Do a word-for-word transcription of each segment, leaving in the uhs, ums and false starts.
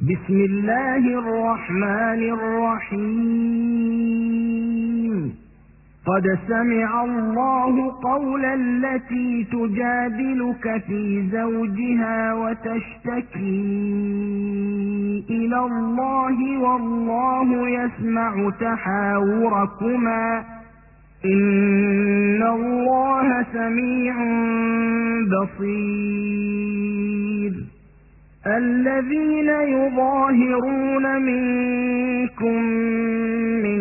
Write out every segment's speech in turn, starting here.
بسم الله الرحمن الرحيم. قد سمع الله قول التي تجادلك في زوجها وتشتكي إلى الله والله يسمع تحاوركما إن الله سميع بصير. الذين يظاهرون منكم من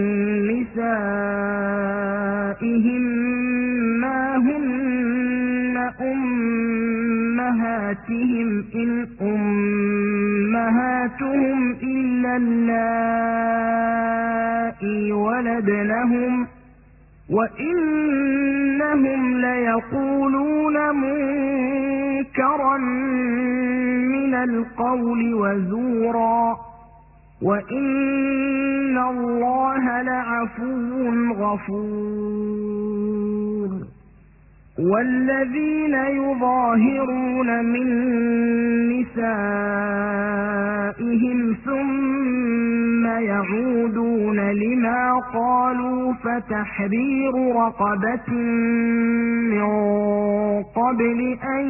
نسائهم ما هن أمهاتهم إن أمهاتهم إلا اللائي ولدنهم وإنهم ليقولون منكرا من القول وزورا وإن الله لعفو غفور. والذين يظاهرون من نسائهم ثم يعودون لما قالوا فتحرير رقبة من قبل أن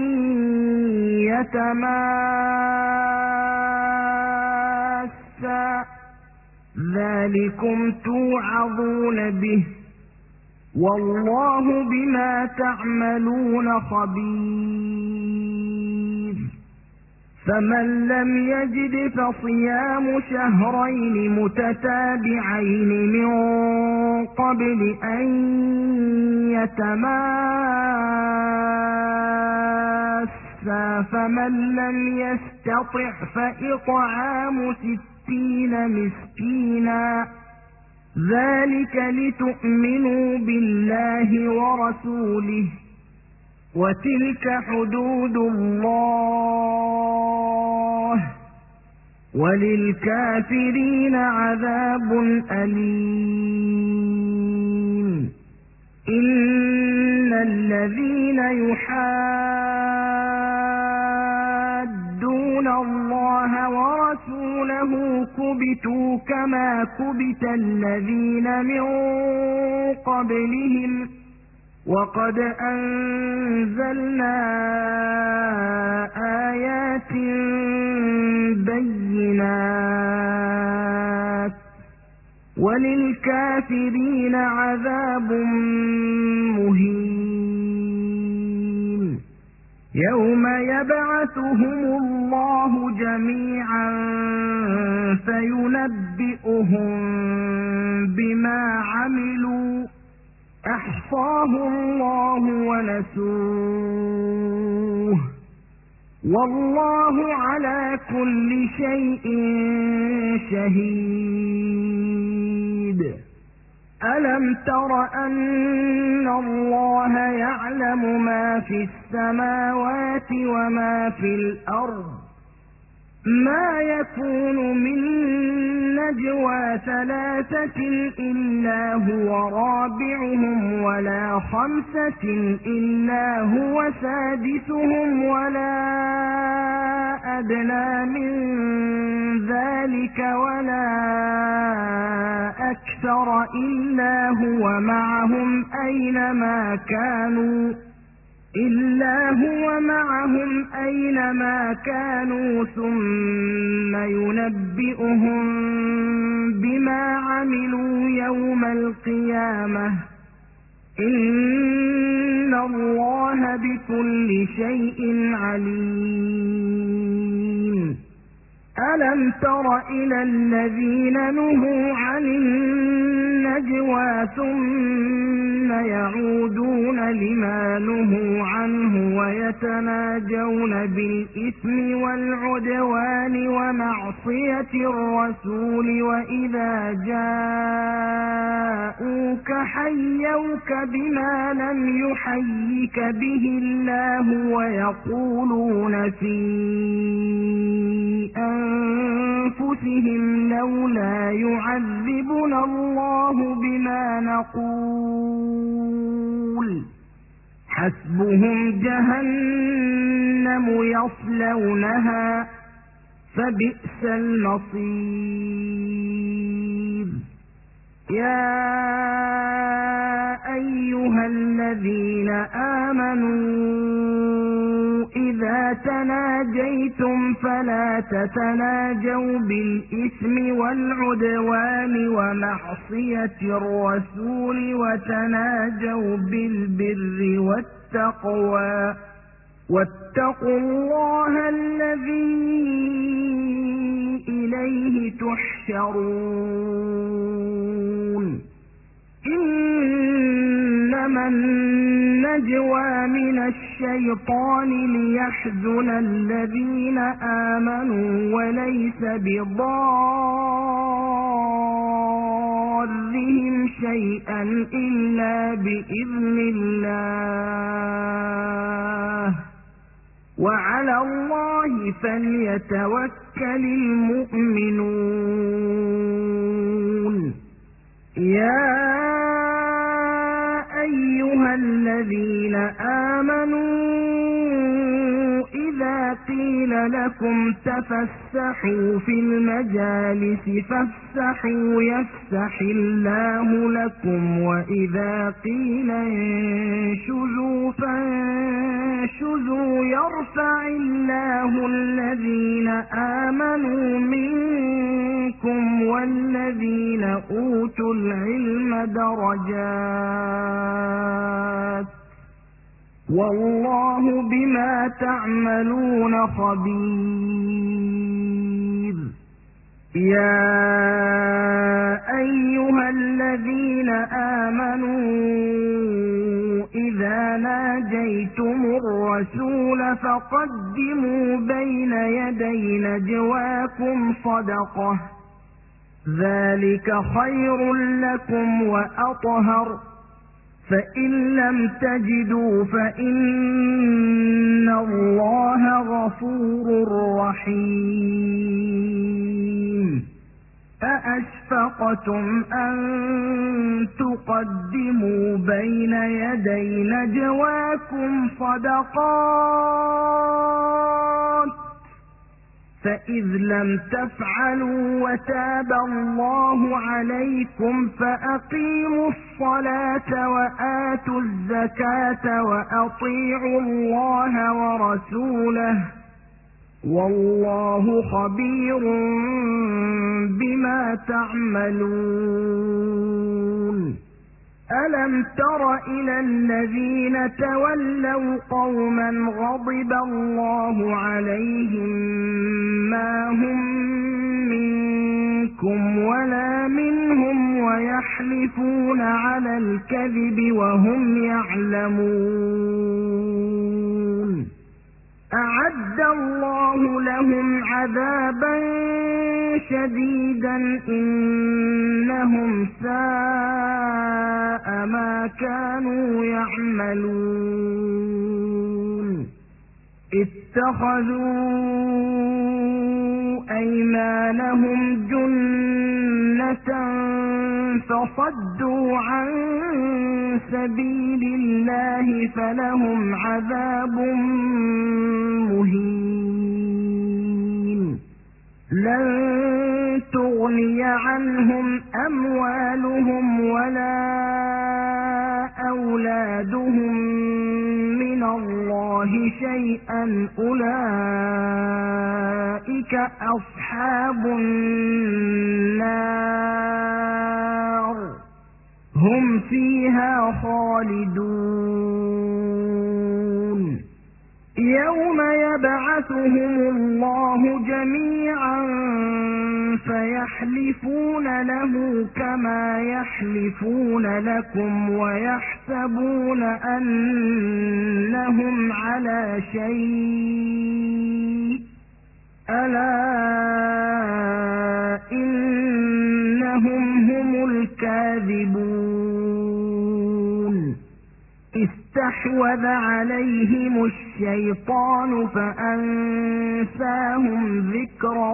يتماسا ذلكم توعظون به والله بما تعملون خبير. فمن لم يجد فصيام شهرين متتابعين من قبل أن يتماسا فمن لم يستطع فإطعام ستين مسكينا ذلك لتؤمنوا بالله ورسوله وتلك حدود الله وللكافرين عذاب أليم. إن الذين يحادون الله ورسوله كبتوا كما كبت الذين من قبلهم وقد أنزلنا آيات بينات وللكافرين عذاب مهين. يوم يبعثهم الله جميعا فينبئهم بما عملوا أحصاه الله ونسوه والله على كل شيء شهيد. ألم تر أن الله يعلم ما في السماوات وما في الأرض ما يكون من نجوى ثلاثة إلا هو رابعهم ولا خمسة إلا هو سادسهم ولا أدنى من ذلك ولا أكثر إلا هو معهم أينما كانوا إلا هو معهم أينما كانوا ثم ينبئهم بما عملوا يوم القيامة إن الله بكل شيء عليم. ألم تر إلى الذين نهوا عن النجوى ثم يعودون لما نهوا عنه ويتناجون بالإثم والعدوان ومعصية الرسول وإذا جاءوك حيوك بما لم يحيك به الله ويقولون في أنفسهم لولا يعذبنا الله بما نقول حسبهم جهنم يصلونها فبئس المصير. يا أيها الذين آمنوا إذا تناجيتم فلا تتناجوا بالإثم والعدوان ومعصية الرسول وتناجوا بالبر والتقوى واتقوا الله الذي إليه تحشرون. إنما النجوى من الشيطان ليحزن الذين آمنوا وليس بضارهم شيئا إلا بإذن الله وعلى الله فليتوكل المؤمنون. يا أيها الذين آمنوا إذا قيل لكم تفسحوا في المجالس فافسحوا يفسح الله لكم وإذا قيل انشزوا فانشزوا يرفع الله الذين آمنوا منكم والذين أوتوا العلم درجات والله بما تعملون خبير. يا أيها الذين آمنوا إذا ناجيتم الرسول فقدموا بين يدي نجواكم صدقة ذلك خير لكم وأطهر فإن لم تجدوا فإن الله غفور رحيم. أأشفقتم أن تقدموا بين يدي نجواكم صدقات فإذ لم تفعلوا وتاب الله عليكم فأقيموا الصلاة وآتوا الزكاة وأطيعوا الله ورسوله والله خبير بما تعملون. ألم تر إلى الذين تولوا قوما غضب الله عليهم ما هم منكم ولا منهم ويحلفون على الكذب وهم يعلمون. أعد الله لهم عذابا شديدا إنهم ساء ما كانوا يعملون. اتخذوا أيمانهم جنة فصدوا عن سبيل الله فلهم عذاب مهين. لن تغني عنهم أموالهم ولا أولادهم من الله شيئا أولئك أصحاب النار هم فيها خالدون. يوم يبعثهم الله جميعا فيحلفون له كما يحلفون لكم ويحسبون أنهم على شيء ألا إنهم هم الكاذبون. استحوذ عليهم الشيطان فأنساهم ذكر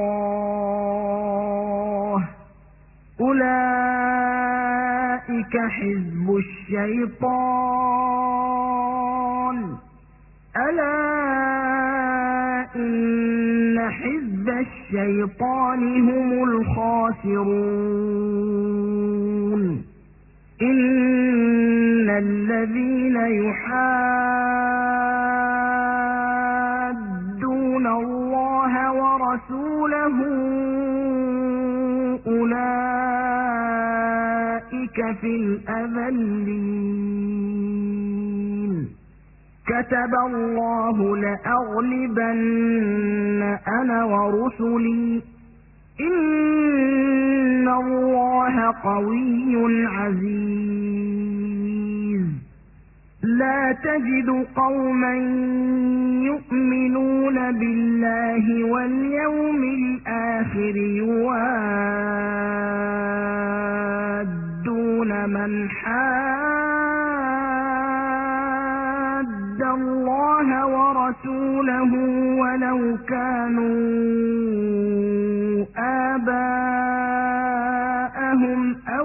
الله أولئك حزب الشيطان ألا إن حزب الشيطان هم الخاسرون إن الذين يحادون الله ورسوله أولئك في الأذلين كتب الله لأغلبن أنا ورسلي إن الله قوي عزيز لا تجد قوما يؤمنون بالله واليوم الآخر يوادون من حاد الله ورسوله ولو كانوا آباءهم أو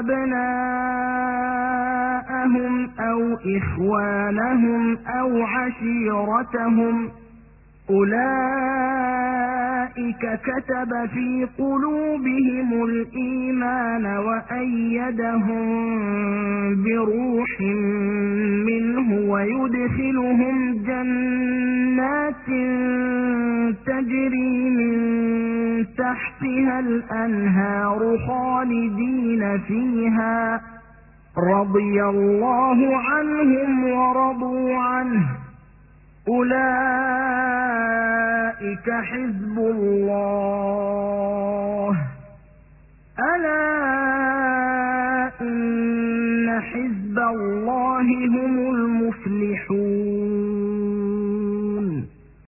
أبناءهم أو إخوانهم أو عشيرتهم أولئك كتب في قلوبهم الإيمان وأيدهم بروح منه ويدخلهم جنات تجري من تحتها الأنهار خالدين فيها رضي الله عنهم ورضوا عنه أولئك حزب الله ألا إن حزب الله